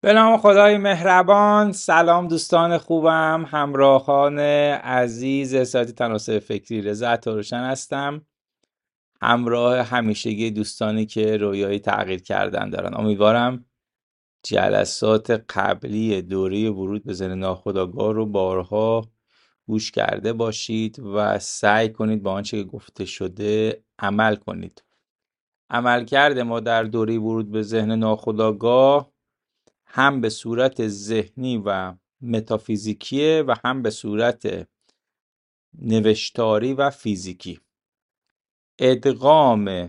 به نام خدای مهربان. سلام دوستان خوبم، همراهان عزیز سایت تناسب فکری، رضا عطاروشن هستم، همراه همیشگی دوستانی که رویای تغییر کردن دارن. امیدوارم جلسات قبلی دوره ورود به ذهن ناخودآگاه رو بارها گوش کرده باشید و سعی کنید با آنچه که گفته شده عمل کنید. عملکرد ما در دوره ورود به ذهن ناخودآگاه هم به صورت ذهنی و متافیزیکیه و هم به صورت نوشتاری و فیزیکی. ادغام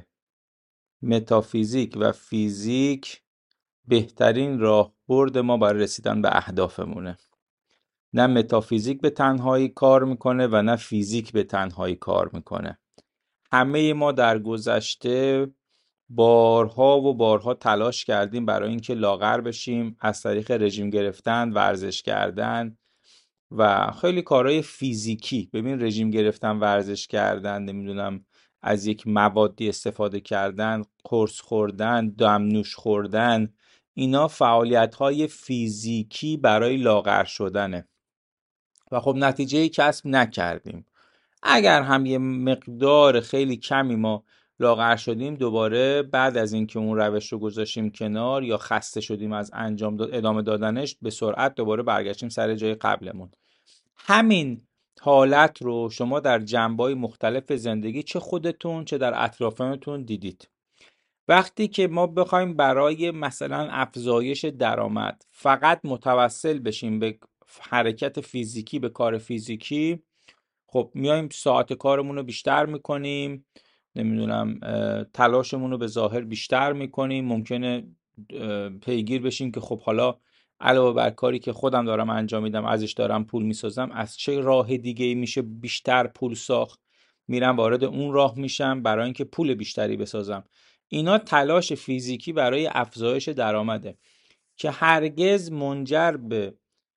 متافیزیک و فیزیک بهترین راهبرد ما برای رسیدن به اهدافمونه. نه متافیزیک به تنهایی کار میکنه و نه فیزیک به تنهایی کار میکنه. همه ما در گذشته بارها و بارها تلاش کردیم برای اینکه لاغر بشیم از طریق رژیم گرفتن، ورزش کردن و خیلی کارهای فیزیکی. ببین، رژیم گرفتن، ورزش کردن، نمیدونم از یک موادی استفاده کردن، قرص خوردن، دمنوش خوردن، اینا فعالیت‌های فیزیکی برای لاغر شدنه و خب نتیجه کسب نکردیم. اگر هم یه مقدار خیلی کمی ما لاغر شدیم، دوباره بعد از اینکه اون روش رو گذاشتیم کنار یا خسته شدیم از ادامه دادنش، به سرعت دوباره برگشتیم سر جای قبلمون. همین حالت رو شما در جنبه‌های مختلف زندگی، چه خودتون چه در اطرافیانتون دیدید. وقتی که ما بخوایم برای مثلا افزایش درآمد فقط متوسل بشیم به حرکت فیزیکی، به کار فیزیکی، خب میایم ساعت کارمون رو بیشتر میکنیم، نمیدونم تلاشمون رو به ظاهر بیشتر میکنیم، ممکنه پیگیر بشیم که خب حالا علاوه بر کاری که خودم دارم انجام میدم، ازش دارم پول میسازم، از چه راه دیگه میشه بیشتر پول ساخت، میرم وارد اون راه میشم برای اینکه پول بیشتری بسازم. اینا تلاش فیزیکی برای افزایش درآمده که هرگز منجر به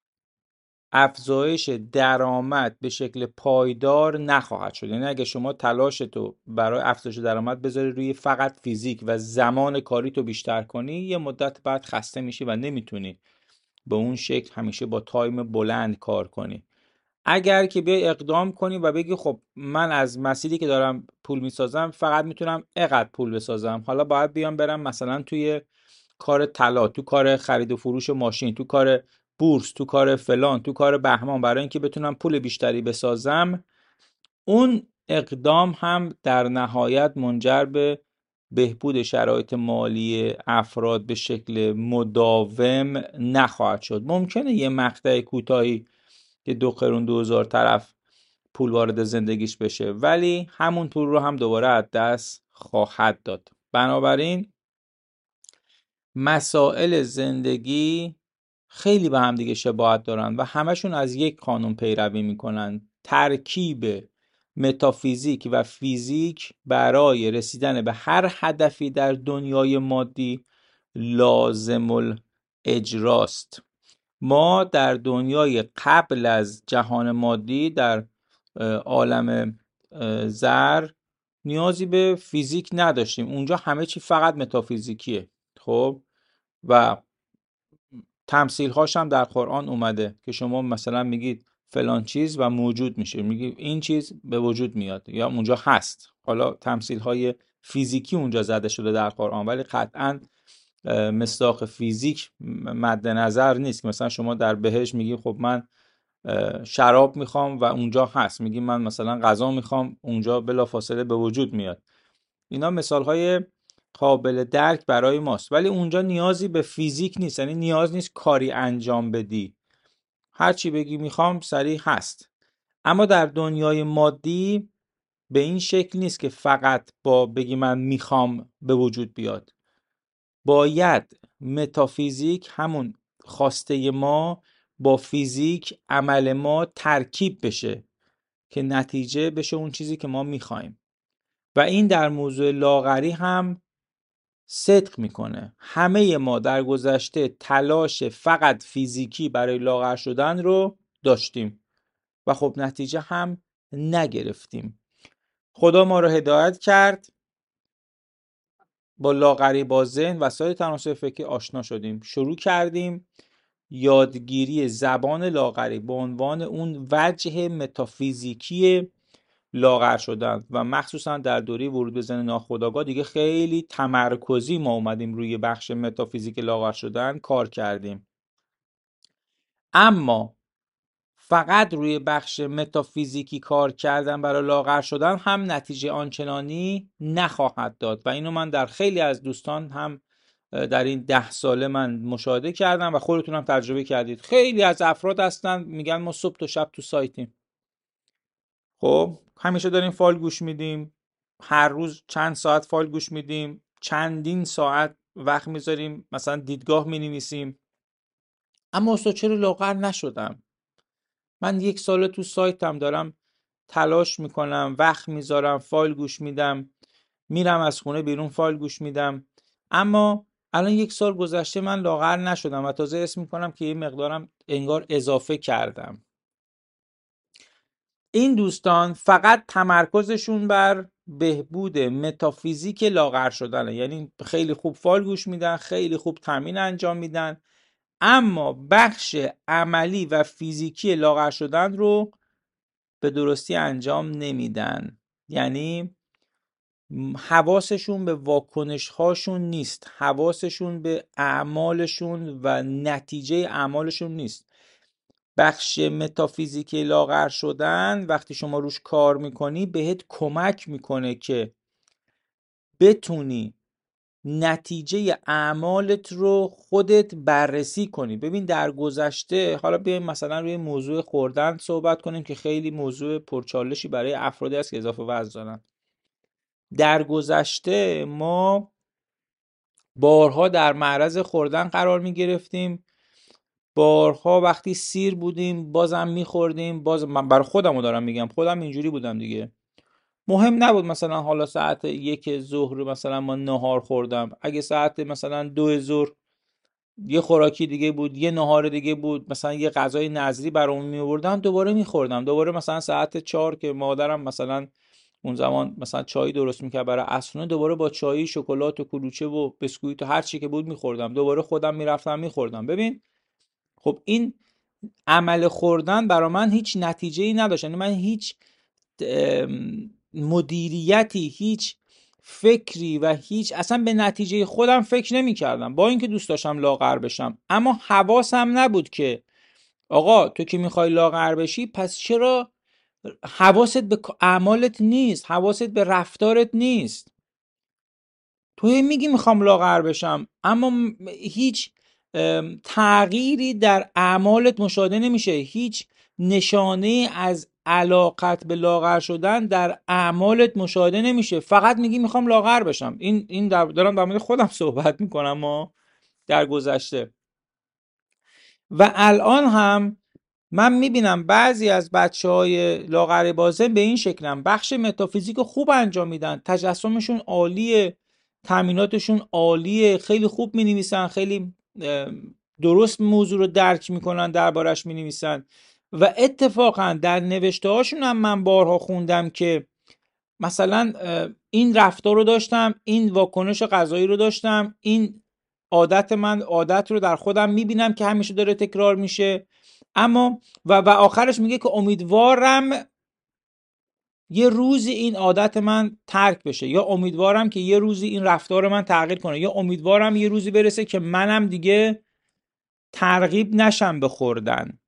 افزایش درآمد به شکل پایدار نخواهد شد. یعنی اگه شما تلاشتو برای افزایش درآمد بذاری روی فقط فیزیک و زمان کاری تو بیشتر کنی، یه مدت بعد خسته میشی و نمیتونی به اون شکل همیشه با تایم بلند کار کنی. اگر که بیای اقدام کنی و بگی خب من از مسیری که دارم پول میسازم فقط میتونم اینقدر پول بسازم، حالا باید بیام برم مثلا توی کار طلا، تو کار خرید و فروش ماشین، تو کار بورس، تو کار فلان، تو کار بهمان، برای اینکه بتونم پول بیشتری بسازم، اون اقدام هم در نهایت منجر به بهبود شرایط مالی افراد به شکل مداوم نخواهد شد. ممکنه یه مقطع کوتاهی که 2 قرون 2000 طرف پول وارد زندگیش بشه، ولی همون پول رو هم دوباره از دست خواهد داد. بنابراین مسائل زندگی خیلی به هم دیگه شباهت دارن و همشون از یک قانون پیروی میکنن: ترکیب متافیزیک و فیزیک برای رسیدن به هر هدفی در دنیای مادی لازم الاجراست. ما در دنیای قبل از جهان مادی، در عالم زر، نیازی به فیزیک نداشتیم. اونجا همه چی فقط متافیزیکیه. خب و تمثیل هاش هم در قرآن اومده که شما مثلا میگید فلان چیز و موجود میشه، میگید این چیز به وجود میاد یا اونجا هست. حالا تمثیل های فیزیکی اونجا زده شده در قرآن، ولی قطعاً مصداق فیزیک مد نظر نیست. که مثلا شما در بهشت میگی خب من شراب میخوام و اونجا هست، میگی من مثلا غذا میخوام، اونجا بلافاصله به وجود میاد. اینا مثال های قابل درک برای ماست، ولی اونجا نیازی به فیزیک نیست. یعنی نیاز نیست کاری انجام بدی، هر چی بگی میخوام سریع هست. اما در دنیای مادی به این شکل نیست که فقط با بگی من میخوام به وجود بیاد. باید متافیزیک، همون خواسته ما، با فیزیک، عمل ما ترکیب بشه که نتیجه بشه اون چیزی که ما میخوایم. و این در موضوع لاغری هم صدق میکنه. همه ما در گذشته تلاش فقط فیزیکی برای لاغر شدن رو داشتیم و خب نتیجه هم نگرفتیم. خدا ما رو هدایت کرد با لاغری با ذهن وسایل تناسب فکری آشنا شدیم، شروع کردیم یادگیری زبان لاغری به عنوان اون وجه متافیزیکی لاغر شدن و مخصوصا در دوره ورود به ذهن ناخودآگاه دیگه خیلی تمرکزی ما اومدیم روی بخش متافیزیک لاغر شدن کار کردیم. اما فقط روی بخش متافیزیکی کار کردن برای لاغر شدن هم نتیجه آنچنانی نخواهد داد و اینو من در خیلی از دوستان هم در این 10 ساله من مشاهده کردم و خودتون هم تجربه کردید. خیلی از افراد هستن میگن ما صبح تا شب تو سایتیم، خب همیشه داریم فایل گوش میدیم، هر روز چند ساعت فایل گوش میدیم، چندین ساعت وقت میذاریم مثلا دیدگاه مینویسیم، اما استاد چرا لاغر نشدم؟ من 1 ساله تو سایتم دارم تلاش میکنم، وقت میذارم، فایل گوش میدم، میرم از خونه بیرون فایل گوش میدم، اما الان 1 سال گذشته من لاغر نشدم و تازه اسم میکنم که یه مقدارم انگار اضافه کردم. این دوستان فقط تمرکزشون بر بهبود متافیزیک لاغر شدنه، یعنی خیلی خوب فایل گوش میدن، خیلی خوب تمرین انجام میدن، اما بخش عملی و فیزیکی لاغر شدن رو به درستی انجام نمیدن. یعنی حواسشون به واکنش هاشون نیست، حواسشون به اعمالشون و نتیجه اعمالشون نیست. بخش متافیزیکی لاغر شدن وقتی شما روش کار میکنی بهت کمک میکنه که بتونی نتیجه اعمالت رو خودت بررسی کنی. ببین در گذشته، حالا بیایم مثلا روی موضوع خوردن صحبت کنیم که خیلی موضوع پرچالشی برای افرادی است که اضافه وزن دارن. در گذشته ما بارها در معرض خوردن قرار می گرفتیم، بارها وقتی سیر بودیم بازم میخوردیم. باز من برای خودم رو دارم میگم، خودم اینجوری بودم دیگه. مهم نبود مثلا حالا ساعت 1 ظهر مثلا ما نهار خوردم، اگه ساعت مثلا 2 ظهر یه خوراکی دیگه بود، یه نهار دیگه بود، مثلا یه غذای نظری برام می آوردن دوباره میخوردم. دوباره مثلا ساعت 4 که مادرم مثلا اون زمان مثلا چای درست میکرد برای عصرونه، دوباره با چای شکلات و کلوچه و بسکویت و هر چی که بود میخوردم، دوباره خودم میرفتم میخوردم. ببین خب این عمل خوردن برای من هیچ نتیجه‌ای نداشت، یعنی من هیچ مدیریتی، هیچ فکری و هیچ اصلا به نتیجه خودم فکر نمی کردم، با اینکه دوست داشتم لاغر بشم، اما حواسم نبود که آقا تو که میخوای لاغر بشی پس چرا حواست به اعمالت نیست، حواست به رفتارت نیست. تو میگی میخوام لاغر بشم اما هیچ تغییری در اعمالت مشاهده نمیشه، هیچ نشانه از علاقت به لاغر شدن در اعمالت مشاهده نمیشه، فقط میگی میخوام لاغر بشم. این دارم در مورد خودم صحبت میکنم ما در گذشته. و الان هم من میبینم بعضی از بچهای لاغر بازن به این شکلن، بخش متافیزیک رو خوب انجام میدن، تجسمشون عالیه، تمریناتشون عالیه، خیلی خوب مینویسن، خیلی درست موضوع رو درک میکنن، دربارش مینویسن و اتفاقا در نوشته هاشون هم من بارها خوندم که مثلا این رفتار رو داشتم، این واکنش غذایی رو داشتم، این عادت رو در خودم میبینم که همیشه داره تکرار میشه، اما و آخرش میگه که امیدوارم یه روزی این عادت من ترک بشه، یا امیدوارم که یه روزی این رفتار من تغییر کنه، یا امیدوارم یه روزی برسه که منم دیگه ترغیب نشم به خوردن.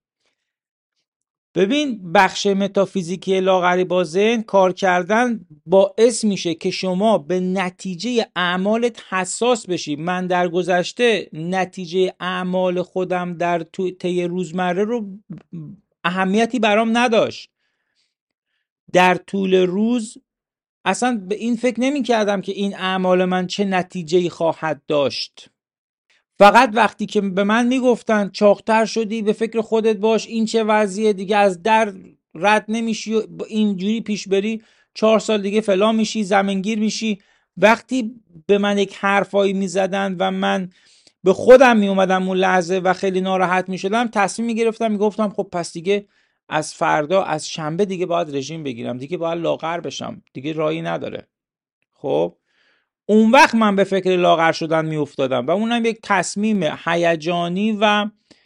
ببین بخش متافیزیکی لاغری با ذهن کار کردن باعث میشه که شما به نتیجه اعمالت حساس بشی. من در گذشته نتیجه اعمال خودم در طی روزمره رو اهمیتی برام نداشت، در طول روز اصلا به این فکر نمی کردم که این اعمال من چه نتیجه‌ای خواهد داشت. فقط وقتی که به من میگفتن چاق‌تر شدی، به فکر خودت باش، این چه وضعیه، دیگه از در رد نمیشی و اینجوری پیش بری 4 سال دیگه فلان میشی، زمینگیر میشی. وقتی به من یک حرفایی میزدن و من به خودم میومدم اون لحظه و خیلی ناراحت میشدم، تصمیم میگرفتم، میگفتم خب پس دیگه از فردا، از شنبه دیگه باید رژیم بگیرم، دیگه باید لاغر بشم، دیگه راهی نداره. خب اون وقت من به فکر لاغر شدن میافتادم و اونم یک تصمیم هیجانی و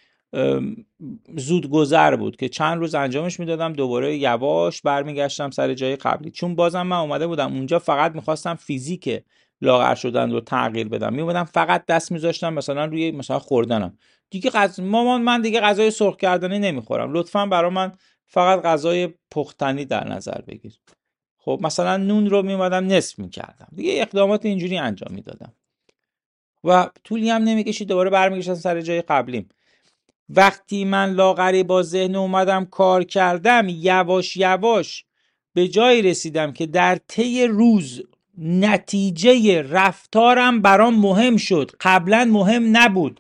زودگذر بود که چند روز انجامش میدادم، دوباره یواش برمیگشتم سر جای قبلی، چون بازم من اومده بودم اونجا فقط میخواستم فیزیک لاغر شدن رو تغییر بدم. میومدم فقط دست میذاشتم مثلا روی مثلا خوردنم، دیگه مامان من دیگه غذای سرخ کردنی نمیخورم، لطفاً برا من فقط غذای پختنی در نظر بگیر. خب مثلا نون رو میومدم نصف میکردم، دیگه اقدامات اینجوری انجام میدادم و طولی هم نمیکشید دوباره برمیگشتم سر جای قبلیم. وقتی من لاغری با ذهن اومدم کار کردم، یواش یواش به جایی رسیدم که در طی روز نتیجه رفتارم برام مهم شد. قبلا مهم نبود.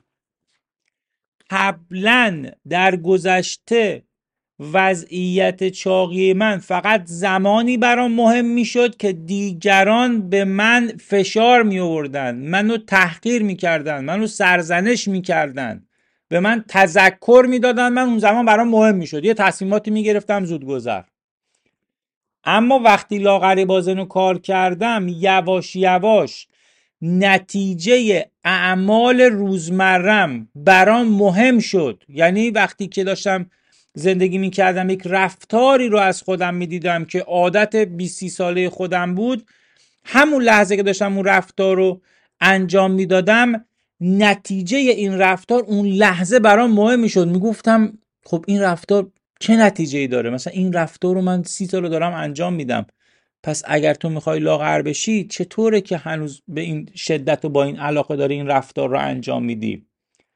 قبلا در گذشته وضعیت چاقی من فقط زمانی برام مهم میشد که دیگران به من فشار می آوردن، منو تحقیر میکردن، منو سرزنش میکردن، به من تذکر میدادن، من اون زمان برام مهم میشد، یه تصمیماتی میگرفتم زودگذر. اما وقتی لاغری بازنو کار کردم، یواش یواش نتیجه اعمال روزمرم برام مهم شد. یعنی وقتی که داشتم زندگی میکردم یک رفتاری رو از خودم میدیدم که عادت 20 ساله خودم بود، همون لحظه که داشتم اون رفتار رو انجام میدادم، نتیجه این رفتار اون لحظه برام مهم میشد. میگفتم خب این رفتار چه نتیجه‌ای داره؟ مثلا این رفتار رو من 30 سال دارم انجام میدم، پس اگر تو میخوای لاغر بشی چطوره که هنوز به این شدت و با این علاقه داری این رفتار رو انجام میدی؟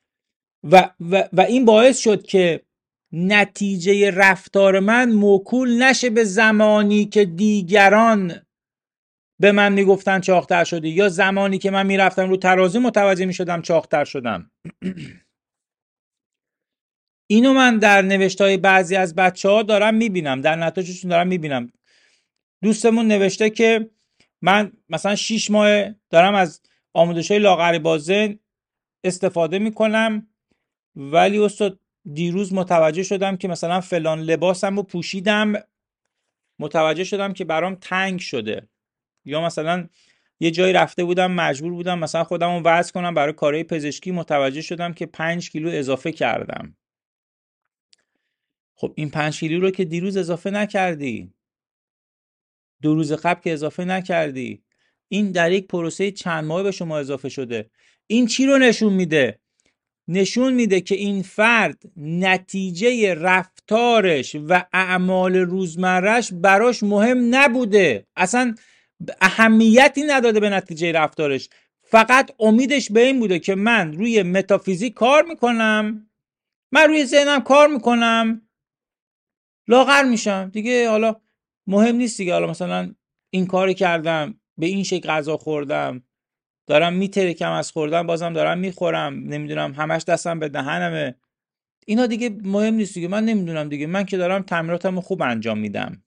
و این باعث شد که نتیجه رفتار من موکول نشه به زمانی که دیگران به من میگفتن چاق‌تر شدی، یا زمانی که من میرفتم رو ترازو متوجه میشدم چاق‌تر شدم. اینو من در نوشتای بعضی از بچه‌ها دارم میبینم، در نتایجشون دارم میبینم. دوستمون نوشته که من مثلا 6 ماه دارم از آموزش‌های لاغری بازن استفاده میکنم، ولی استاد دیروز متوجه شدم که مثلا فلان لباسم رو پوشیدم، متوجه شدم که برام تنگ شده، یا مثلا یه جایی رفته بودم مجبور بودم مثلا خودم رو وزن کنم برای کارهای پزشکی، متوجه شدم که 5 کیلو اضافه کردم. خب این 5 کیلو رو که دیروز اضافه نکردی، 2 روز قبل که اضافه نکردی، این در یک پروسه چند ماه به شما اضافه شده. این چی رو نشون میده؟ نشون میده که این فرد نتیجه رفتارش و اعمال روزمرش براش مهم نبوده، اصلا اهمیتی نداده به نتیجه رفتارش، فقط امیدش به این بوده که من روی متافیزیک کار میکنم، من روی ذهنم کار میکنم، لاغر میشم دیگه، حالا مهم نیست دیگه، حالا مثلا این کاری کردم، به این شکل غذا خوردم، دارم میترکم از خوردن، بازم دارم میخورم، نمیدونم همش دستم به دهنمه، اینا دیگه مهم نیست دیگه، من نمیدونم دیگه، من که دارم تمریناتمو خوب انجام میدم.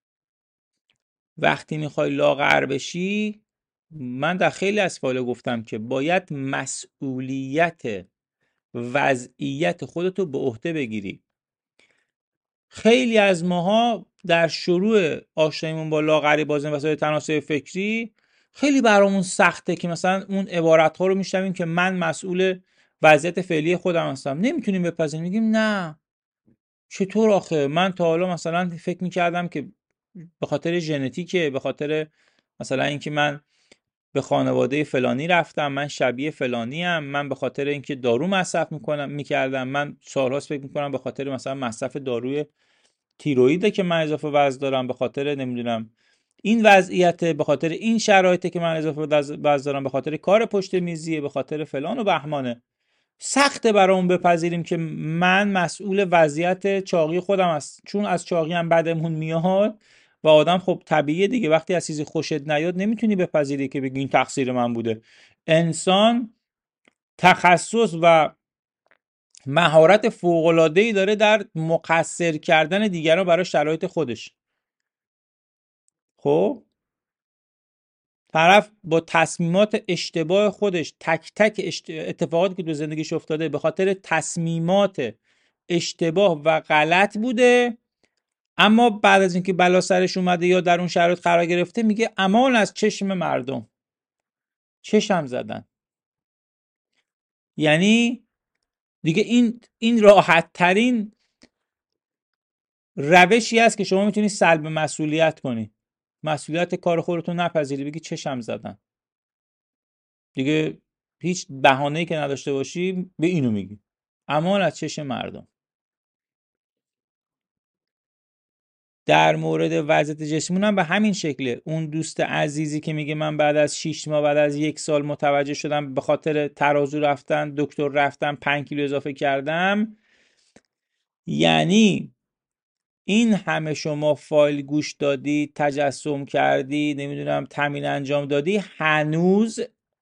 وقتی میخوای لاغر بشی، من در خیلی از فایل گفتم که باید مسئولیت وضعیت خودتو به عهده بگیری. خیلی از ماها در شروع آشناییمون با لاغری بازن وسایل تناسب فکری خیلی برامون سخته که مثلا اون عبارت‌ها رو میشنویم که من مسئول وضعیت فعلی خودم هستم، نمیتونیم بپذیریم، میگیم نه چطور آخه، من تا حالا مثلا فکر میکردم که به خاطر ژنتیکه، به خاطر مثلا اینکه من به خانواده فلانی رفتم، من شبیه فلانی ام، من به خاطر اینکه دارو مصرف میکردم، من سالهاست فکر میکنم به خاطر مثلا مصرف داروی تیروئیده که من اضافه وزن دارم، به خاطر نمیدونم این وضعیت، به خاطر این شرایطی که من اضافه وزن دارم، به خاطر کار پشت میزیه، به خاطر فلان و بهمانه. سخته برامون بپذیریم که من مسئول وضعیت چاقی خودم است، چون از چاقی هم بدمون میاد و آدم خب طبیعیه دیگه، وقتی از چیزی خوشت نیاد نمیتونی بپذیری که بگی این تقصیر من بوده. انسان تخصص و مهارت فوق‌العاده‌ای داره در مقصر کردن دیگران برای شرایط خودش. خب طرف با تصمیمات اشتباه خودش، تک تک اتفاقاتی که تو زندگیش افتاده به خاطر تصمیمات اشتباه و غلط بوده، اما بعد از اینکه بلا سرش اومده یا در اون شرایط قرار گرفته میگه امان از چشم مردم. چشم زدن. یعنی دیگه این راحت ترین روشی است که شما میتونید سلب مسئولیت کنی، مسئولیت کار خودتون نپذیری، بگی چشم زدن. دیگه هیچ بهانه‌ای که نداشته باشی به اینو میگی، امان از چشم مردم. در مورد وضعیت جسمون هم به همین شکله. اون دوست عزیزی که میگه من بعد از 6 ماه، بعد از 1 سال متوجه شدم به خاطر ترازو رفتن دکتر رفتم 5 کیلو اضافه کردم، یعنی این همه شما فایل گوش دادی، تجسم کردی، نمیدونم تمرین انجام دادی، هنوز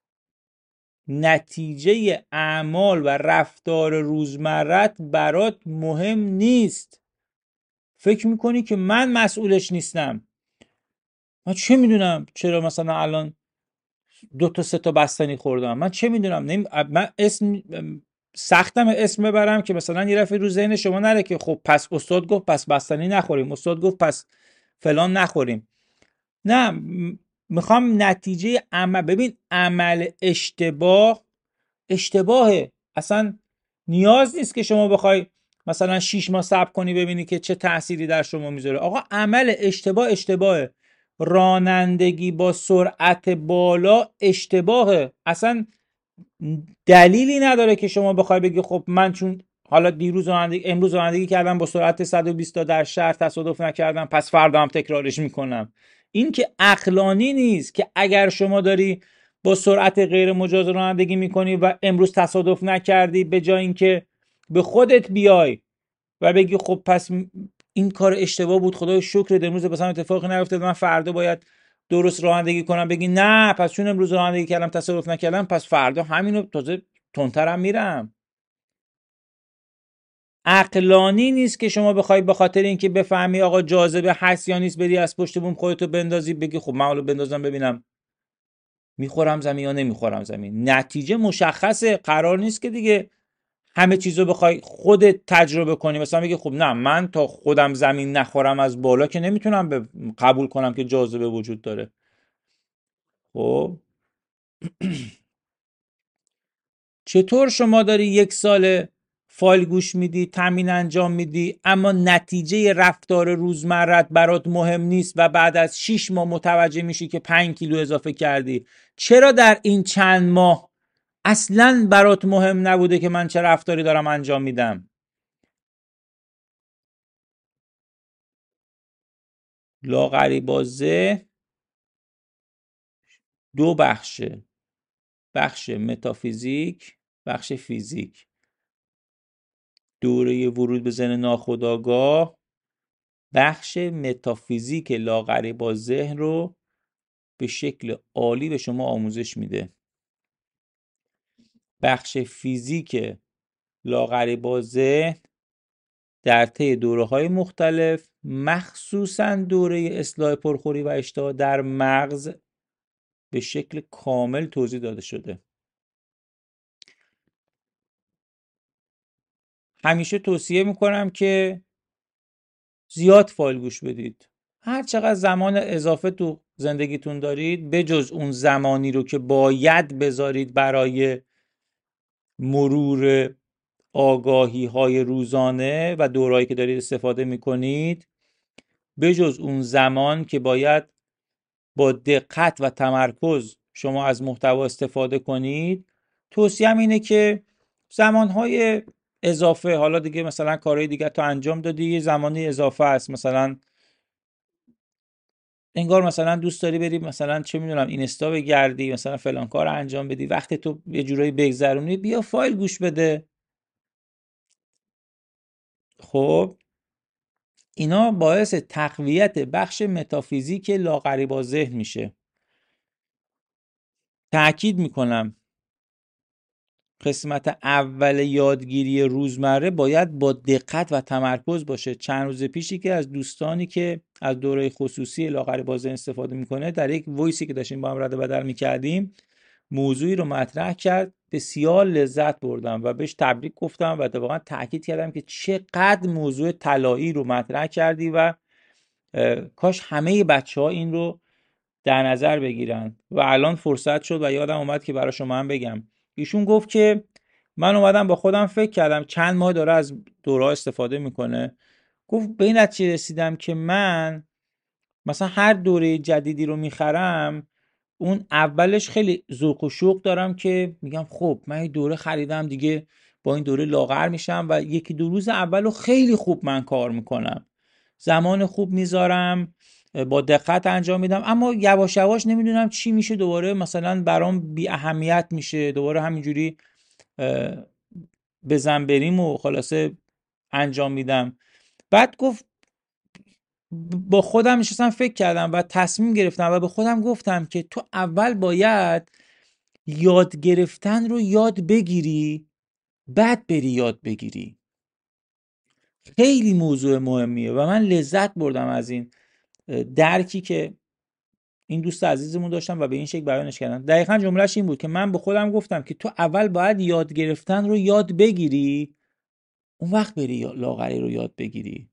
نتیجه اعمال و رفتار روزمرت برات مهم نیست. فکر میکنی که من مسئولش نیستم. من چه میدونم چرا مثلا الان 2 تا 3 تا بستنی خوردم، من چه میدونم. من اسم سختم اسم ببرم که مثلا یه دفعه رو ذهن شما نره که خب پس استاد گفت پس بستنی نخوریم، استاد گفت پس فلان نخوریم. نه، میخوام نتیجه عمل. ببین عمل اشتباهه. اصلا نیاز نیست که شما بخوای مثلا 6 ماه صبر کنی ببینی که چه تأثیری در شما میذاره. آقا عمل اشتباهه. رانندگی با سرعت بالا اشتباهه. اصلا دلیلی نداره که شما بخوای بگی خب من چون حالا امروز رانندگی کردم با سرعت 120 تا در شهر، تصادف نکردم، پس فردا هم تکرارش میکنم. این که عقلانی نیست که اگر شما داری با سرعت غیر مجاز رانندگی میکنی و امروز تصادف نکردی، به جای اینکه به خودت بیای و بگی خب پس این کار اشتباه بود، خدای شکر امروز مثلا اتفاقی نیفتاد، من فردا باید درست رانندگی کنم، بگی نه پس چون امروز رانندگی کردم تصادف نکردم پس فردا همینو تازه تندترم میرم. عقلانی نیست که شما بخوای به خاطر اینکه بفهمی آقا جاذبه هست یا نیست بری از پشت بوم خودتو بندازی، بگی خب من حالا بندازم ببینم میخورم زمین یا نمیخورم زمین. نتیجه مشخصه. قرار نیست که دیگه همه چیزو بخوای خودت تجربه کنی. مثلا بگی خب نه من تا خودم زمین نخورم از بالا که نمیتونم قبول کنم که جاذبه وجود داره. خب چطور شما داری 1 سال فایل گوش میدی، تمرین انجام میدی، اما نتیجه رفتار روزمرت برات مهم نیست و بعد از 6 ماه متوجه میشی که 5 کیلو اضافه کردی؟ چرا در این چند ماه اصلاً برات مهم نبوده که من چه رفتاری دارم انجام میدم؟ لاغری بازه 2 بخشه: بخش متافیزیک، بخش فیزیک. دوره ورود به ذهن ناخودآگاه بخش متافیزیک لاغری با ذهن رو به شکل عالی به شما آموزش میده. بخش فیزیک لاغری با ذهن در طی دوره‌های مختلف، مخصوصاً دوره اصلاح پرخوری و اشتها در مغز، به شکل کامل توضیح داده شده. همیشه توصیه میکنم که زیاد فایل گوش بدید. هر چقدر زمان اضافه تو زندگیتون دارید، بجز اون زمانی رو که باید بذارید برای مرور آگاهی های روزانه و دورایی که دارید استفاده میکنید، بجز اون زمان که باید با دقت و تمرکز شما از محتوا استفاده کنید، توصیهم اینه که زمانهای اضافه، حالا دیگه مثلا کارهای دیگه تو انجام دادی، یه زمانی اضافه است، مثلا انگار مثلا دوست داری بری مثلا چه میدونم اینستا بگردی، مثلا فلان کار انجام بدی، وقت تو یه جورایی بگذرونی، بیا فایل گوش بده. خب اینا باعث تقویت بخش متافیزیک لاغری با ذهن میشه. تأکید میکنم قسمت اول یادگیری روزمره باید با دقت و تمرکز باشه. چند روز پیشی که از دوستانی که از دوره خصوصی لاغری با ذهن استفاده میکنه، در یک وایسی که داشتیم با هم رد و بدل میکردیم، موضوعی رو مطرح کرد، بسیار لذت بردم و بهش تبریک گفتم و واقعا تاکید کردم که چقدر موضوع طلایی رو مطرح کردی و کاش همه بچه‌ها این رو در نظر بگیرن. و الان فرصت شد و یادم اومد که برای شما هم بگم. ایشون گفت که من اومدم با خودم فکر کردم، چند ماه داره از دورا استفاده میکنه، گفت به این نتیجه رسیدم که من مثلا هر دوره جدیدی رو میخرم، اون اولش خیلی ذوق و شوق دارم که میگم خب من یه دوره خریدم دیگه، با این دوره لاغر میشم و یکی دو روز اولو خیلی خوب من کار میکنم، زمان خوب میذارم، با دقت انجام میدم، اما یواش یواش نمیدونم چی میشه، دوباره مثلا برام بی اهمیت میشه، دوباره همینجوری بزن بریم و خلاصه انجام میدم. بعد گفت با خودم نشستم فکر کردم و تصمیم گرفتم و به خودم گفتم که تو اول باید یاد گرفتن رو یاد بگیری، بعد بری یاد بگیری. خیلی موضوع مهمیه و من لذت بردم از این درکی که این دوست عزیزمون داشتم و به این شکل بیانش کردم. دقیقاً جملهش این بود که من به خودم گفتم که تو اول باید یاد گرفتن رو یاد بگیری، اون وقت بری لاغری رو یاد بگیری.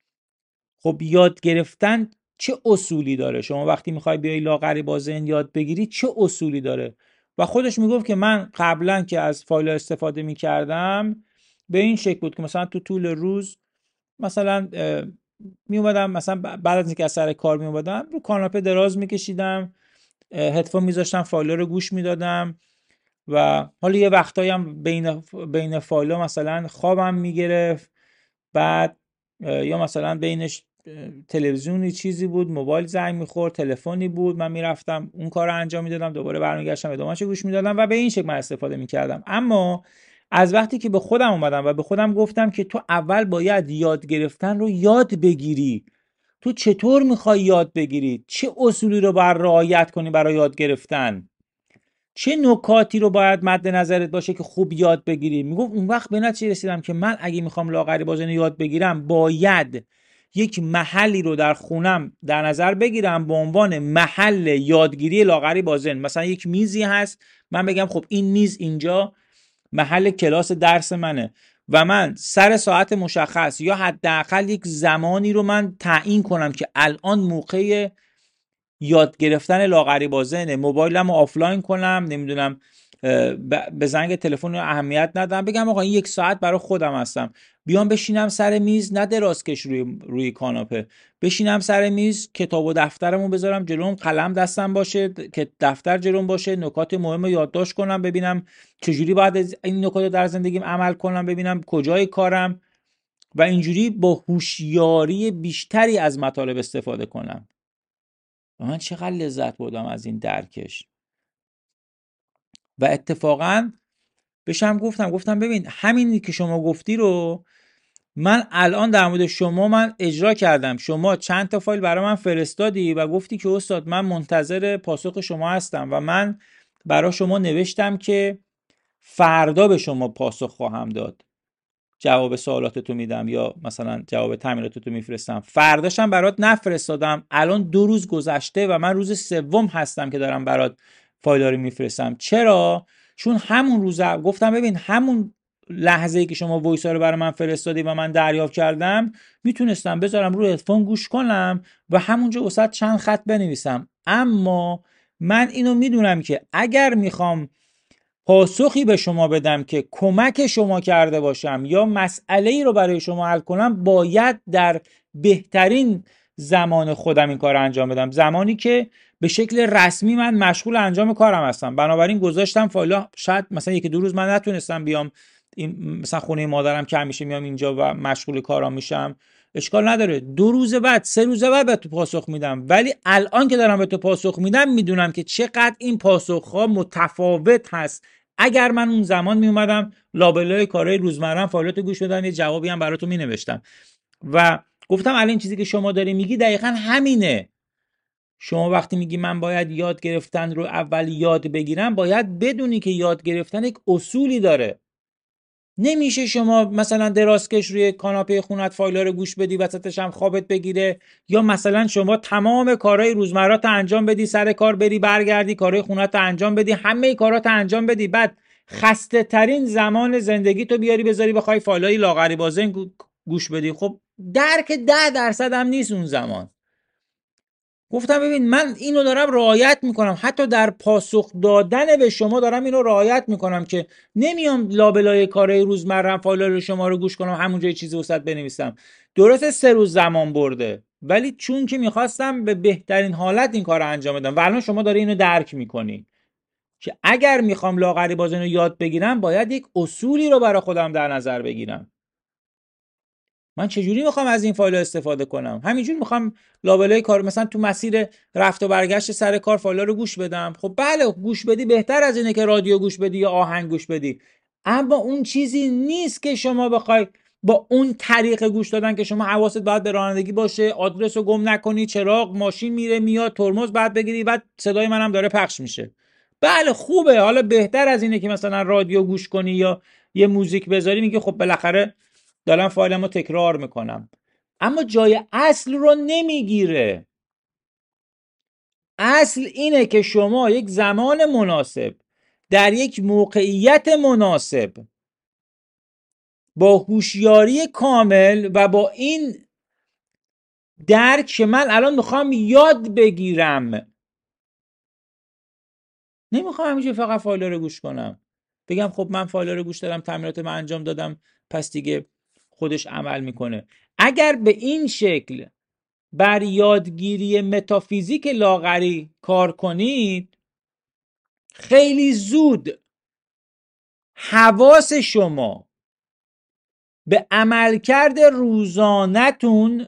خب یاد گرفتن چه اصولی داره؟ شما وقتی میخوای بیای لاغری با ذهن یاد بگیری چه اصولی داره؟ و خودش میگفت که من قبلا که از فایل استفاده میکردم به این شکل بود که مثلا تو طول روز مثلا میومدم مثلا بعد از اینکه از سر کار میومدم رو کاناپه دراز میکشیدم، هدفون میذاشتم، فایل رو گوش میدادم و حالا یه وقتایی هم بین فایل مثلا خوابم میگرفت، بعد یا مثلا بینش تلویزیونی چیزی بود، موبایل زنگ میخورد، تلفنی بود، من میرفتم اون کار رو انجام میدادم، دوباره برمیگشتم ادامهش گوش میدادم و به این شکل من استفاده میکردم. اما از وقتی که به خودم اومدم و به خودم گفتم که تو اول باید یاد گرفتن رو یاد بگیری، تو چطور میخوای یاد بگیری؟ چه اصولی رو باید رعایت کنی برای یاد گرفتن؟ چه نکاتی رو باید مد نظرت باشه که خوب یاد بگیری؟ میگفت اون وقت به نتیجه رسیدم که من اگه میخوام لاغری بازن یاد بگیرم باید یک محلی رو در خونم در نظر بگیرم به عنوان محل یادگیری لاغری بازن. مثلا یک میزی هست، من بگم خب این میز اینجا محل کلاس درس منه و من سر ساعت مشخص یا حداقل یک زمانی رو من تعیین کنم که الان موقع یاد گرفتن لاغری با ذهن، موبایلمو آفلاین کنم، نمیدونم به زنگ تلفن اهمیت ندم، بگم آقا این یک ساعت برای خودم هستم، بیام بشینم سر میز، نه درازکش روی کاناپه، بشینم سر میز، کتاب و دفترمو بذارم جلوم، قلم دستم باشه که دفتر جلوم باشه، نکات مهم رو یادداشت کنم، ببینم چجوری باید این نکات در زندگیم عمل کنم، ببینم کجای کارم و اینجوری با هوشیاری بیشتری از مطالب استفاده کنم. و من چقدر لذت بردم از این درکش. و اتفاقا بشم گفتم ببین همینی که شما گفتی رو من الان در مورد شما من اجرا کردم. شما چند تا فایل برای من فرستادی و گفتی که استاد من منتظر پاسخ شما هستم و من برای شما نوشتم که فردا به شما پاسخ خواهم داد، جواب سوالاتتو میدم یا مثلا جواب تعمیراتتو میفرستم. فرداشم برات نفرستادم، الان 2 روز گذشته و من روز سوم هستم که دارم برات فایل رو میفرستم. چرا؟ چون همون روز گفتم ببین همون لحظه‌ای که شما وایس رو برای من فرستادی و من دریافت کردم میتونستم بذارم روی هدفون گوش کنم و همونجا وسط چند خط بنویسم، اما من اینو میدونم که اگر میخوام پاسخی به شما بدم که کمک شما کرده باشم یا مسئله ای رو برای شما حل کنم، باید در بهترین زمان خودم این کار رو انجام بدم، زمانی که به شکل رسمی من مشغول انجام کارم هستم. بنابراین گذاشتم فایلا، شاید مثلا 1-2 روز من نتونستم بیام مثلا خونه مادرم که همیشه میام اینجا و مشغول کارام میشم، اشکال نداره، 2 روز بعد 3 روز بعد به تو پاسخ میدم، ولی الان که دارم به تو پاسخ میدم میدونم که چقدر این پاسخ ها متفاوت هست. اگر من اون زمان میومدم لابلای کارهای روزمره‌ام فعالیت گوش بدم، یه جوابی هم براتون مینوشتم. و گفتم الان این چیزی که شما داری میگی دقیقاً همینه. شما وقتی میگی من باید یاد گرفتن رو اول یاد بگیرم، باید بدونی که یاد گرفتن یک اصولی داره. نمیشه شما مثلا درازکش روی کاناپه خونت فایل‌ها رو گوش بدی وسطش هم خوابت بگیره، یا مثلا شما تمام کارهای روزمرات انجام بدی، سر کار بری برگردی کارهای خونت انجام بدی، همه کارات انجام بدی، بعد خسته ترین زمان زندگی تو بیاری بذاری بخوای فایل‌های لاغری بازن گوش بدی. خب درک 10% هم نیست اون زمان. گفتم ببین من اینو دارم رعایت میکنم، حتی در پاسخ دادن به شما دارم اینو رعایت میکنم که نمیام لابلای کارهای روزمرم فایل شما رو گوش کنم همونجا یه چیزی وسط بنویسم. درسته 3 روز زمان برده، ولی چون که میخواستم به بهترین حالت این کار رو انجام بدم و الان شما داری اینو درک میکنی که اگر میخوام لاغری بازی رو یاد بگیرم باید یک اصولی رو برای خودم در نظر بگیرم. من چجوری میخوام از این فایل استفاده کنم؟ همینجوری میخوام لابلای کار مثلا تو مسیر رفت و برگشت سر کار فایل رو گوش بدم. خب بله گوش بدی بهتر از اینه که رادیو گوش بدی یا آهنگ گوش بدی، اما اون چیزی نیست که شما بخوای با اون طریق گوش دادن که شما حواست باید به رانندگی باشه، آدرس رو گم نکنی، چراغ ماشین میره میاد، ترمز بعد بگیری، بعد صدای منم داره پخش میشه. بله خوبه، حالا بهتر از اینه که مثلا رادیو گوش کنی یا یه موزیک بذاری، میگه خب بالاخره دارم فایلمو تکرار میکنم، اما جای اصل رو نمیگیره. اصل اینه که شما یک زمان مناسب در یک موقعیت مناسب با هوشیاری کامل و با این درک که من الان میخوام یاد بگیرم، نمیخوام همینجوری فقط فایل رو گوش کنم بگم خب من فایل رو گوش دادم، تمرینات من انجام دادم، پس دیگه خودش عمل میکنه. اگر به این شکل بر یادگیری متافیزیک لاغری کار کنید، خیلی زود حواس شما به عملکرد روزانه‌تون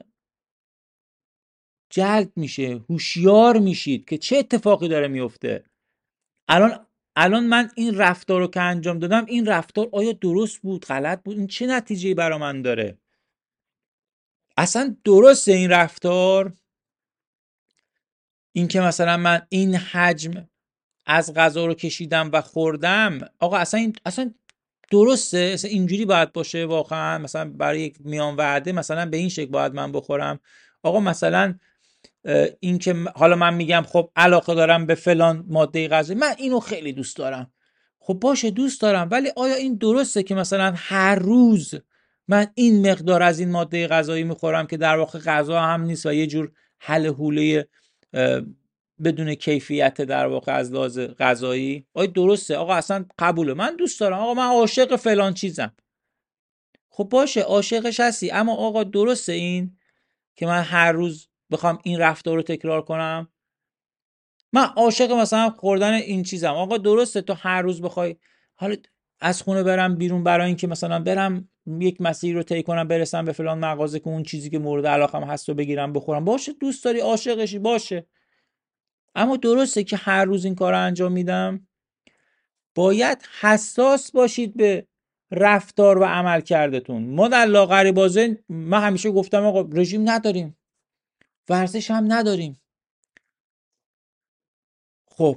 جلب میشه، هوشیار میشید که چه اتفاقی داره میفته. الان من این رفتار رو که انجام دادم، این رفتار آیا درست بود غلط بود، این چه نتیجه‌ای برای من داره؟ اصلا درسته این رفتار؟ این که مثلا من این حجم از غذا رو کشیدم و خوردم، آقا اصلا درسته؟ اصلا اینجوری باید باشه واقعا؟ مثلا برای یک میان وعده مثلا به این شکل باید من بخورم؟ آقا مثلا این که حالا من میگم خب علاقه دارم به فلان ماده غذایی، من اینو خیلی دوست دارم، خب باشه دوست دارم، ولی آیا این درسته که مثلا هر روز من این مقدار از این ماده غذایی میخورم که در واقع غذا هم نیست و یه جور حل حوله بدون کیفیت در واقع از لحاظ غذایی؟ آیا درسته؟ آقا اصلا قبوله، من دوست دارم، آقا من عاشق فلان چیزم. خب باشه عاشقش هستی، اما آقا درسته این که من هر روز بخوام این رفتار رو تکرار کنم؟ من عاشق مثلا خوردن این چیزم، آقا درسته تو هر روز بخوای حالا از خونه برم بیرون برای اینکه مثلا برم یک مسیر رو طی کنم برسم به فلان مغازه که اون چیزی که مورد علاقم هست رو بگیرم بخورم، باشه دوست داری عاشقشی باشه، اما درسته که هر روز این کار رو انجام میدم؟ باید حساس باشید به رفتار و عمل کردتون. ما در لاغری بازه من همیشه گفتم آقا رژیم نداریم، ورزش هم نداریم. خب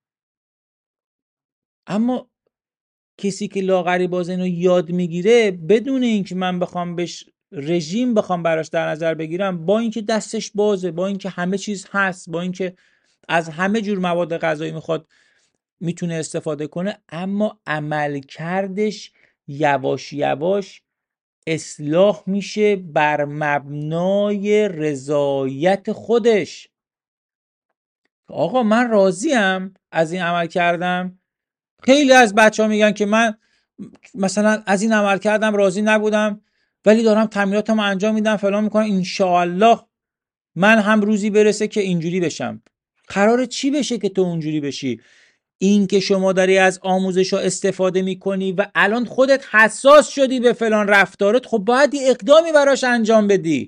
اما کسی که لاغری بازی رو یاد میگیره بدون اینکه من بخوام بهش رژیم بخوام براش در نظر بگیرم، با اینکه دستش بازه، با اینکه همه چیز هست، با اینکه از همه جور مواد غذایی میتونه استفاده کنه، اما عمل کردش یواش یواش اصلاح میشه بر مبنای رضایت خودش. آقا من راضیم از این عمل کردم. خیلی از بچه‌ها میگن که من مثلا از این عمل کردم راضی نبودم، ولی دارم تمریناتمو انجام میدم فلان میکنم، انشاءالله من هم روزی برسه که اینجوری بشم. قراره چی بشه که تو اونجوری بشی؟ این که شما داری از آموزش‌ها استفاده میکنی و الان خودت حساس شدی به فلان رفتارت، خب باید یه اقدامی براش انجام بدی.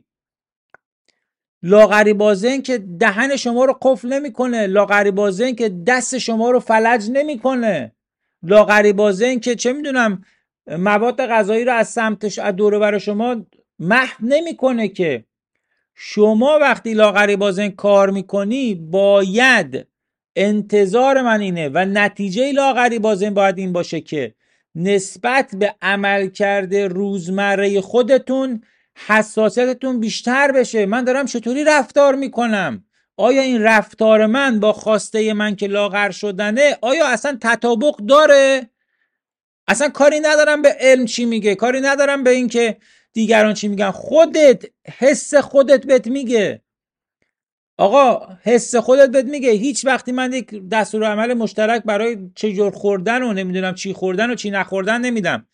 لاغری بازن که دهن شما رو قفل نمیکنه، لاغری بازن که دست شما رو فلج نمیکنه، لاغری بازن که چه میدونم مواد غذایی رو از سمتش از دور و بر شما محو نمیکنه. که شما وقتی لاغری بازن کار میکنی باید، انتظار من اینه و نتیجه لاغری بازن باید این باشه که نسبت به عملکرد روزمره خودتون حساسیتتون بیشتر بشه. من دارم چطوری رفتار میکنم؟ آیا این رفتار من با خواسته من که لاغر شدنه آیا اصلا تطابق داره؟ اصلا کاری ندارم به علم چی میگه، کاری ندارم به این که دیگران چی میگن، خودت حس خودت بهت میگه. آقا حس خودت بهت میگه هیچ وقتی من یک دستورالعمل مشترک برای چجور خوردن و نمیدونم چی خوردن و چی نخوردن نمیدم،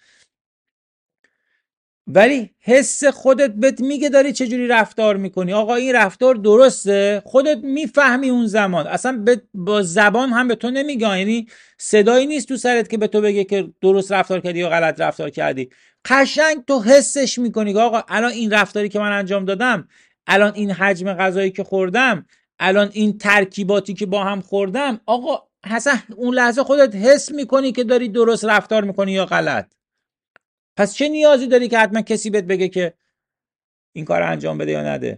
ولی حس خودت بهت میگه داری چجوری رفتار میکنی. آقا این رفتار درسته، خودت میفهمی اون زمان، اصلا با زبان هم به تو نمیگه، یعنی صدایی نیست تو سرت که به تو بگه که درست رفتار کردی یا غلط رفتار کردی. قشنگ تو حسش میکنی که آقا الان این رفتاری که من انجام دادم، الان این حجم غذایی که خوردم، الان این ترکیباتی که با هم خوردم، آقا اصلا اون لحظه خودت حس میکنی که داری درست رفتار میکنی یا غلط. پس چه نیازی داری که حتما کسی بهت بگه که این کار انجام بده یا نده؟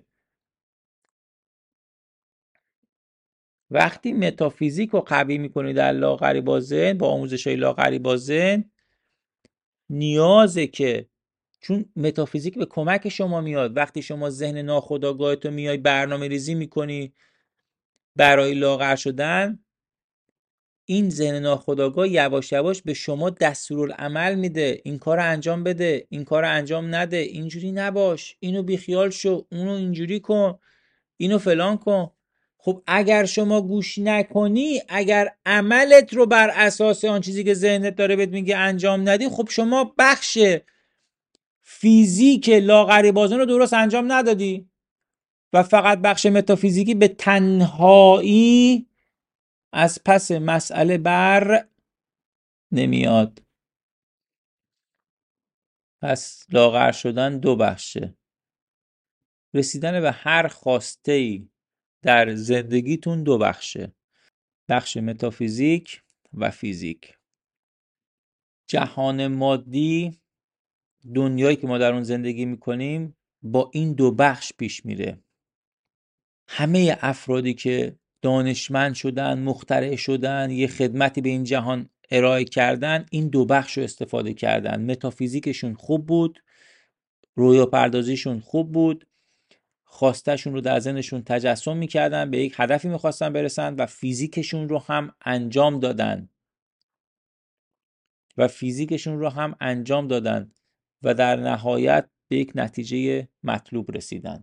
وقتی متافیزیک رو قوی میکنی در لاغری با ذهن، با آموزش های لاغری با ذهن، نیازه که، چون متافیزیک به کمک شما میاد وقتی شما ذهن ناخودآگاهتو میای برنامه ریزی میکنی برای لاغر شدن، این ذهن ناخودآگاه یواش یواش به شما دستورالعمل میده، این کار انجام بده، این کار انجام نده، اینجوری نباش، اینو بیخیال شو، اونو اینجوری کن، اینو فلان کن. خب اگر شما گوش نکنی، اگر عملت رو بر اساس آن چیزی که ذهنت داره بهت میگه انجام ندی، خب شما بخش فیزیک لاغری بازان رو درست انجام ندادی و فقط بخش متافیزیکی به تنهایی از پس مسئله بر نمیاد. پس لاغر شدن دو بخشه. رسیدن به هر خواسته‌ای در زندگیتون دو بخشه، بخش متافیزیک و فیزیک. جهان مادی، دنیایی که ما در اون زندگی میکنیم، با این دو بخش پیش میره. همه افرادی که دانشمند شدن، مخترع شدن، یه خدمتی به این جهان ارائه کردن، این دو بخش رو استفاده کردن. متافیزیکشون خوب بود، رویا پردازیشون خوب بود، خواستشون رو در ذهنشون تجسم میکردن، به یک هدفی میخواستن برسن و فیزیکشون رو هم انجام دادن و در نهایت به یک نتیجه مطلوب رسیدن.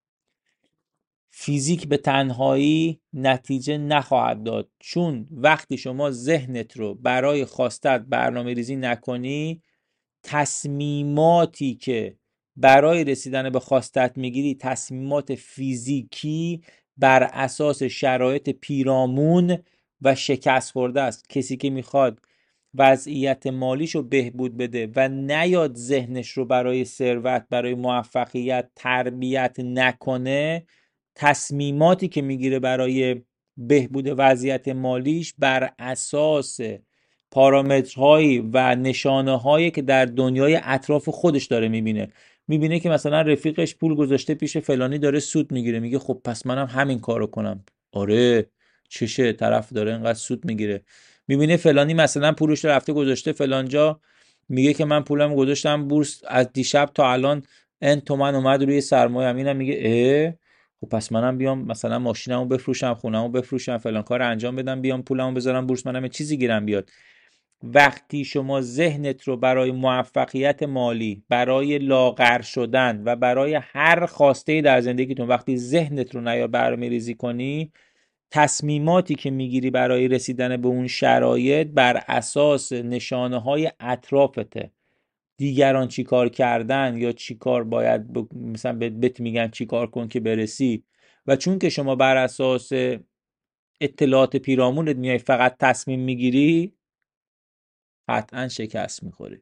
فیزیک به تنهایی نتیجه نخواهد داد، چون وقتی شما ذهنت رو برای خواستت برنامه ریزی نکنی، تصمیماتی که برای رسیدن به خواستت میگیری، تصمیمات فیزیکی بر اساس شرایط پیرامون و شکست خورده است. کسی که میخواد وضعیت مالیشو بهبود بده و نیاد ذهنش رو برای ثروت، برای موفقیت تربیت نکنه، تصمیماتی که میگیره برای بهبود وضعیت مالیش بر اساس پارامترهایی و نشانه‌هایی که در دنیای اطراف خودش داره میبینه که مثلا رفیقش پول گذاشته پیش فلانی داره سود میگیره، میگه خب پس منم همین کارو کنم. آره چشه، طرف داره اینقدر سود میگیره. میبینه فلانی مثلا پولش رو رفته گذاشته فلانجا، میگه که من پولم گذاشتم بورس، از دیشب تا الان ان تومن اومد روی سرمایه. اینم میگه خب پس منم بیام مثلا ماشینمو بفروشم، خونمو بفروشم، فلان کار انجام بدم، بیام پولمو بذارم بورس، منم چیزی گیرم بیاد. وقتی شما ذهنت رو برای موفقیت مالی، برای لاغر شدن و برای هر خواسته در زندگیتون، وقتی ذهنت رو نیا برنامه‌ریزی کنی، تصمیماتی که میگیری برای رسیدن به اون شرایط بر اساس نشانه‌های اطرافته. دیگران چی کار کردن یا چی کار باید مثلا بهت میگن چی کار کن که برسی، و چون که شما بر اساس اطلاعات پیرامونت میای فقط تصمیم میگیری، قطعا شکست میخوری.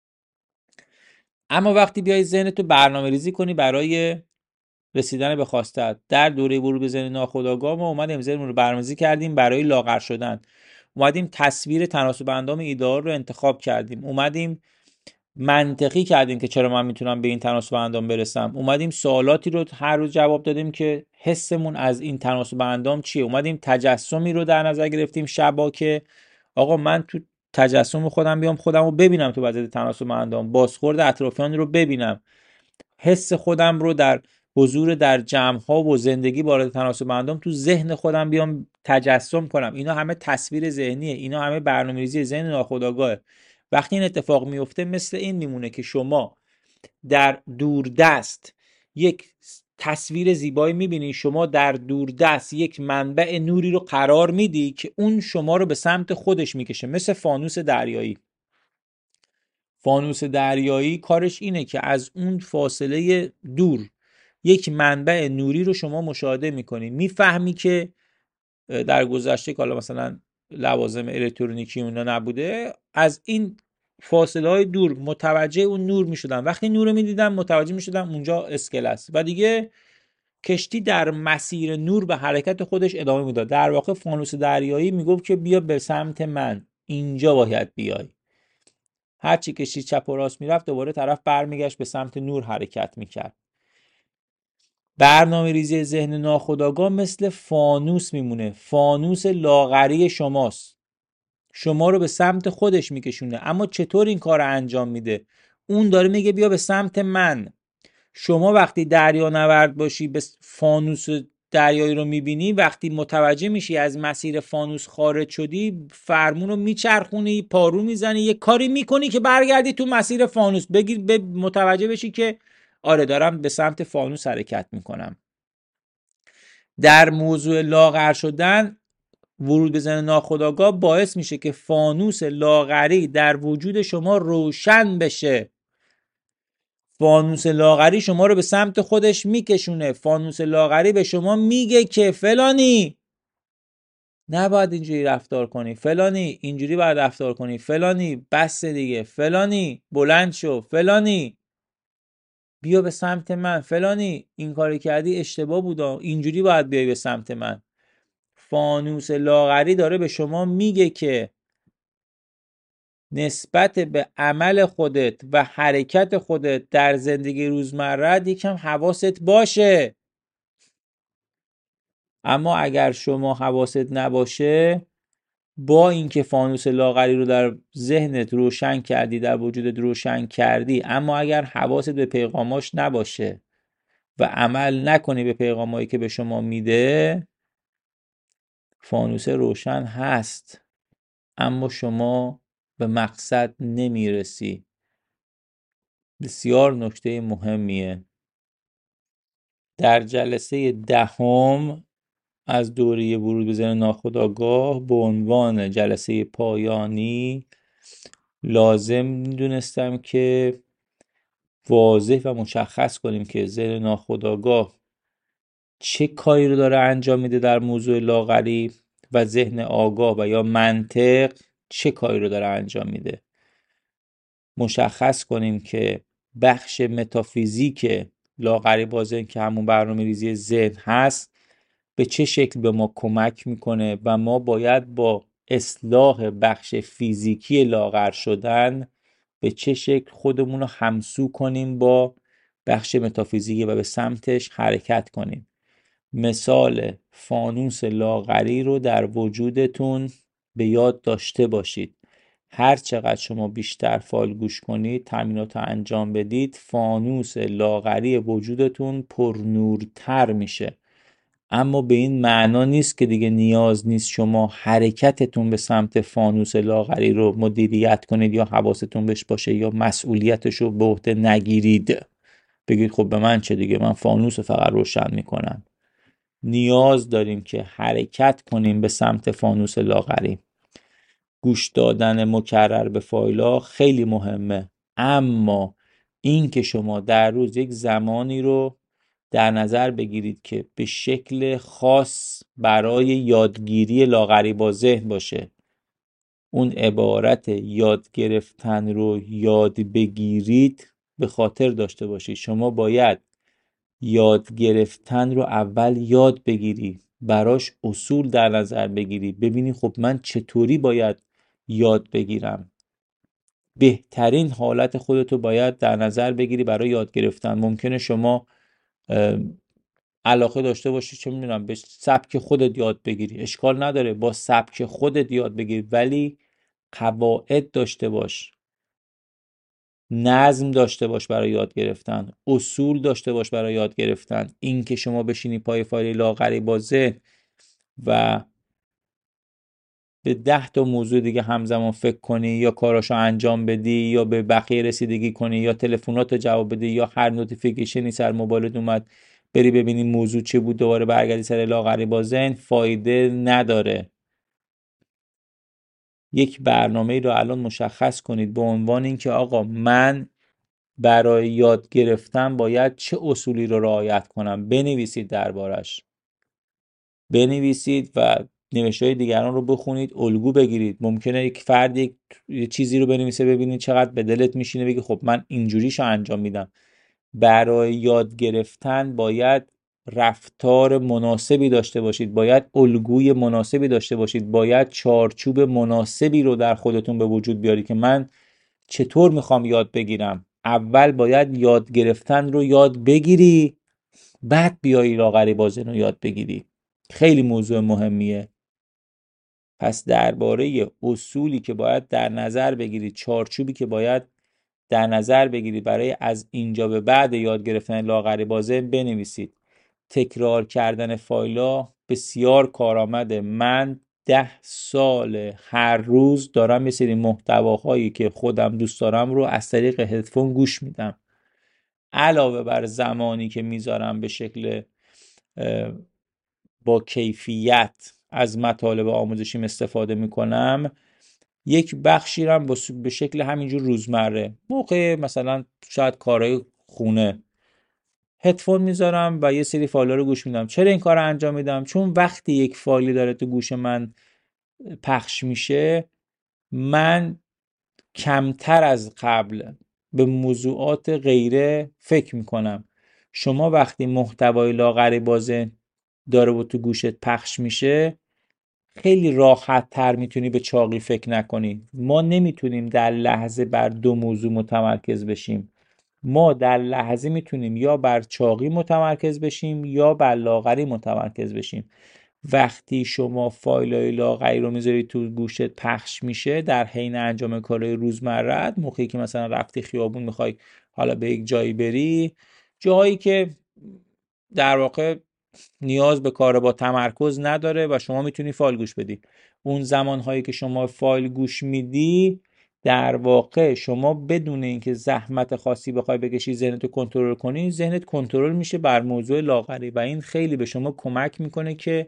اما وقتی بیای ذهنتو برنامه ریزی کنی برای رسیدن به خواستت، در دوره ورود به ذهن ناخودآگاه ما اومدیم ذهنمون رو برنامه‌ریزی کردیم برای لاغر شدن، اومدیم تصویر تناسب اندام ایدئال رو انتخاب کردیم، اومدیم منطقی کردیم که چرا من میتونم به این تناسب اندام برسم، اومدیم سوالاتی رو هر روز جواب دادیم که حسمون از این تناسب اندام چیه، اومدیم تجسمی رو در نظر گرفتیم شبا که آقا من تو تجسم خودم بیام خودم رو ببینم تو وضعیت تناسب اندام، بازخورد اطرافیان رو ببینم، حس خودم رو در حضور در جمع ها و زندگی وارد تناسب اندام تو ذهن خودم بیام تجسم کنم. اینا همه تصویر ذهنیه، اینا همه برنامه‌ریزی ذهن ناخودآگاهه. وقتی این اتفاق میفته مثل این میمونه که شما در دوردست یک تصویر زیبایی میبینی، شما در دوردست یک منبع نوری رو قرار میدی که اون شما رو به سمت خودش میکشه، مثل فانوس دریایی. فانوس دریایی کارش اینه که از اون فاصله دور یک منبع نوری رو شما مشاهده میکنی، میفهمی که در گذشته که حالا مثلا لوازم الکترونیکی اونا نبوده، از این فاصله های دور متوجه اون نور میشدن، وقتی نور رو میدیدن متوجه میشدن اونجا اسکل است و دیگه کشتی در مسیر نور به حرکت خودش ادامه میداد. در واقع فانوس دریایی میگفت که بیا به سمت من، اینجا باید بیای. هرچی کشتی چپ و راست میرفت دوباره طرف برمیگشت به سمت نور حرکت میکرد. برنامه ریزی ذهن ناخودآگاه مثل فانوس میمونه، فانوس لاغری شماست، شما رو به سمت خودش میکشونه. اما چطور این کار رو انجام میده؟ اون داره میگه بیا به سمت من. شما وقتی دریا نورد باشی به فانوس دریایی رو میبینی، وقتی متوجه میشی از مسیر فانوس خارج شدی، فرمون رو میچرخونی، پارو میزنی، یه کاری میکنی که برگردی تو مسیر فانوس، بگی متوجه بشی که آره دارم به سمت فانوس حرکت میکنم. در موضوع لاغر شدن، ورود به ذهن ناخودآگاه باعث میشه که فانوس لاغری در وجود شما روشن بشه. فانوس لاغری شما رو به سمت خودش میکشونه. فانوس لاغری به شما میگه که فلانی نباید اینجوری رفتار کنی، فلانی اینجوری باید رفتار کنی، فلانی بس دیگه، فلانی بلند شو، فلانی بیا به سمت من، فلانی این کاری کردی اشتباه بودا، اینجوری باید بیای به سمت من. فانوس لاغری داره به شما میگه که نسبت به عمل خودت و حرکت خودت در زندگی روزمره یکم حواست باشه. اما اگر شما حواست نباشه، با اینکه فانوس لاغری رو در ذهنت روشن کردی، در وجودت روشن کردی، اما اگر حواست به پیغاماش نباشه و عمل نکنی به پیغامایی که به شما میده، فانوس روشن هست اما شما به مقصد نمیرسی. بسیار نکته مهمیه. در جلسه 10 از دوره ورود به ذهن ناخودآگاه به عنوان جلسه پایانی لازم میدونستم که واضح و مشخص کنیم که ذهن ناخودآگاه چه کاری رو داره انجام میده در موضوع لاغری و ذهن آگاه و یا منطق چه کاری رو داره انجام میده. مشخص کنیم که بخش متافیزیک لاغری با ذهن که همون برنامه ریزی ذهن هست به چه شکل به ما کمک میکنه و ما باید با اصلاح بخش فیزیکی لاغر شدن به چه شکل خودمون رو همسو کنیم با بخش متافیزیکی و به سمتش حرکت کنیم. مثال فانوس لاغری رو در وجودتون به یاد داشته باشید. هر چقدر شما بیشتر فال گوش کنید، تمرینات رو انجام بدید، فانوس لاغری وجودتون پرنورتر میشه. اما به این معنا نیست که دیگه نیاز نیست شما حرکتتون به سمت فانوس لاغری رو مدیریت کنید یا حواستون بهش باشه یا مسئولیتش رو به عهده نگیرید، بگید خب به من چه دیگه، من فانوس رو فقط روشن میکنم. نیاز داریم که حرکت کنیم به سمت فانوس لاغری. گوش دادن مکرر به فایل‌ها خیلی مهمه، اما این که شما در روز یک زمانی رو در نظر بگیرید که به شکل خاص برای یادگیری لاغری با ذهن باشه، اون عبارت یاد گرفتن رو یاد بگیرید به خاطر داشته باشید. شما باید یاد گرفتن رو اول یاد بگیری، براش اصول در نظر بگیری، ببینی خب من چطوری باید یاد بگیرم. بهترین حالت خودتو باید در نظر بگیری برای یاد گرفتن. ممکنه شما علاقه داشته باشی چه میدونم به سبک خودت یاد بگیری، اشکال نداره با سبک خودت یاد بگیری، ولی قواعد داشته باش، نظم داشته باش برای یاد گرفتن، اصول داشته باش برای یاد گرفتن. این که شما بشینی پای فایل لاغری با ذهن و به 10 تا موضوع دیگه همزمان فکر کنی یا کاراشو انجام بدی یا به بقیه رسیدگی کنی یا تلفنات جواب بدی یا هر نوتیفیکیشنی سر موبایلت اومد بری ببینی موضوع چه بود دوباره برگردی سر لاغری با ذهن، فایده نداره. یک برنامه رو الان مشخص کنید به عنوان اینکه آقا من برای یاد گرفتن باید چه اصولی رو رعایت کنم، بنویسید دربارش، بنویسید و نوشته‌های دیگران رو بخونید، الگو بگیرید. ممکنه یک فرد یه چیزی رو بنویسه ببینید چقدر به دلت میشینه، بگی خب من اینجوریشو انجام میدم. برای یاد گرفتن باید رفتار مناسبی داشته باشید، باید الگوی مناسبی داشته باشید، باید چارچوب مناسبی رو در خودتون به وجود بیارید که من چطور میخوام یاد بگیرم. اول باید یاد گرفتن رو یاد بگیری، بعد بیایی لاغری بازی رو یاد بگیری. خیلی موضوع مهمیه. پس درباره اصولی که باید در نظر بگیرید، چارچوبی که باید در نظر بگیرید برای از اینجا به بعد یاد گرفتن لاغری بازه بنویسید. تکرار کردن فایلا بسیار کارآمده. من 10 سال هر روز دارم یه سری محتواهایی که خودم دوست دارم رو از طریق هدفون گوش میدم. علاوه بر زمانی که میذارم به شکل با کیفیت از مطالب آموزشیم استفاده میکنم، یک بخشی رو هم به شکل همینجور روزمره، موقع مثلا شاید کارهای خونه، هدفون میذارم و یه سری فایل‌ها رو گوش میدم. چرا این کار رو انجام میدم؟ چون وقتی یک فایلی داره تو گوش من پخش میشه، من کمتر از قبل به موضوعات غیره فکر میکنم. شما وقتی محتوای لاغری بازه داره و تو گوشت پخش میشه، خیلی راحت تر میتونی به چاقی فکر نکنی. ما نمیتونیم در لحظه بر دو موضوع متمرکز بشیم. ما در لحظه میتونیم یا بر چاقی متمرکز بشیم یا بر لاغری متمرکز بشیم. وقتی شما فایلای لاغری رو میذاری تو گوشت پخش میشه در حین انجام کارهای روزمرت، موقعی که مثلا رفتی خیابون میخوای حالا به یک جایی بری، جایی که در واقع نیاز به کار با تمرکز نداره و شما میتونی فایل گوش بدی، اون زمانهایی که شما فایل گوش میدی در واقع شما بدون اینکه زحمت خاصی بخوای بکشی ذهنت رو کنترل کنی، ذهنت کنترل میشه بر موضوع لاغری و این خیلی به شما کمک میکنه که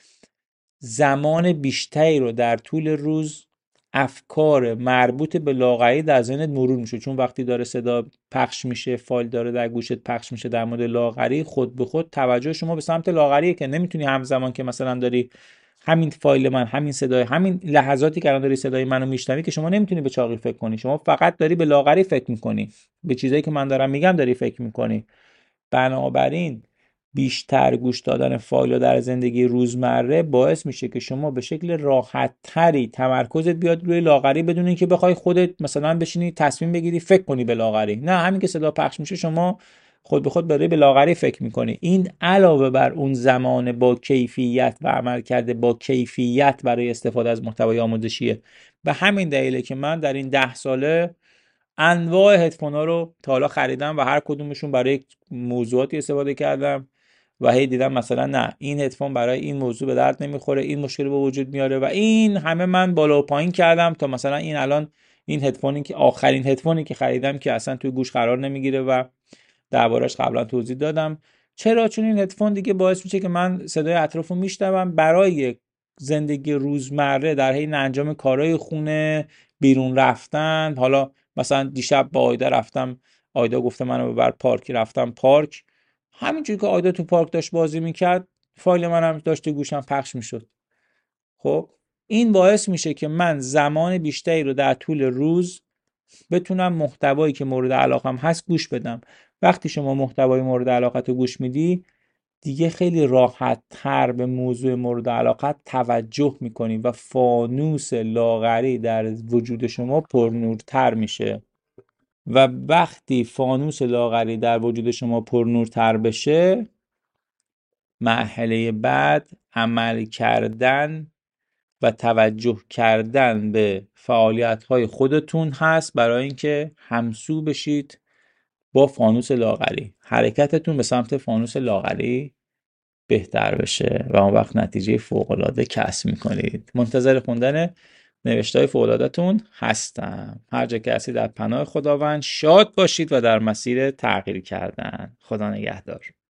زمان بیشتری رو در طول روز افکار مربوط به لاغری در ذهنت مرور میشه. چون وقتی داره صدا پخش میشه، فایل داره در گوشت پخش میشه در مورد لاغری، خود به خود توجه شما به سمت لاغریه که نمیتونی همزمان که مثلا داری همین فایل من، همین صدای، همین لحظاتی که الان داری صدای منو میشنوی که شما نمیتونی به چاقی فکر کنی، شما فقط داری به لاغری فکر میکنی، به چیزایی که من دارم میگم داری فکر میکنی. بنابراین بیشتر گوش دادن فایل در زندگی روزمره باعث میشه که شما به شکل راحت تری تمرکزت بیاد روی لاغری بدون اینکه بخوای خودت مثلا بشینی تصمیم بگیری فکر کنی به لاغری. نه، همین که صدا پخش میشه شما خود به خود برای به لاغری فکر میکنی. این علاوه بر اون زمان با کیفیت و عمل کرده با کیفیت برای استفاده از محتوای آموزشیه. به همین دلیله که من در این 10 ساله انواع هدفون ها رو تا حالا خریدم و هر کدومشون برای موضوعاتی استفاده کردم و هی دیدم مثلا نه، این هدفون برای این موضوع به درد نمیخوره، این مشکل به وجود میاره و این همه من بالا و پایین کردم تا مثلا این الان این هدفونی که آخرین هدفونی که خریدم که اصلا توی گوش قرار نمیگیره و دربارش قبلا توضیح دادم. چرا؟ چون این هدفون دیگه باعث میشه که من صدای اطرافو میشنوم برای زندگی روزمره در حین انجام کارهای خونه، بیرون رفتن. حالا مثلا دیشب با آیدا رفتم، آیدا گفته منو ببر پارک، رفتم پارک، همینجوری که آیدا تو پارک داشت بازی میکرد فایل منم داشت تو گوشم پخش میشد. خب این باعث میشه که من زمان بیشتری رو در طول روز بتونم محتوایی که مورد علاقم هست گوش بدم. وقتی شما محتوای مورد علاقت رو گوش میدی دیگه خیلی راحت تر به موضوع مورد علاقت توجه میکنی و فانوس لاغری در وجود شما پرنورتر میشه و وقتی فانوس لاغری در وجود شما پرنورتر بشه، مرحله بعد عمل کردن و توجه کردن به فعالیت‌های خودتون هست برای اینکه همسو بشید با فانوس لاغری، حرکتتون به سمت فانوس لاغری بهتر بشه و اون وقت نتیجه فوق‌العاده کسب می‌کنید. منتظر خوندن نوشته‌های فوق‌العاده‌تون هستم. هر جا که هستید در پناه خداوند شاد باشید و در مسیر تغییر کردن. خدا نگهدار.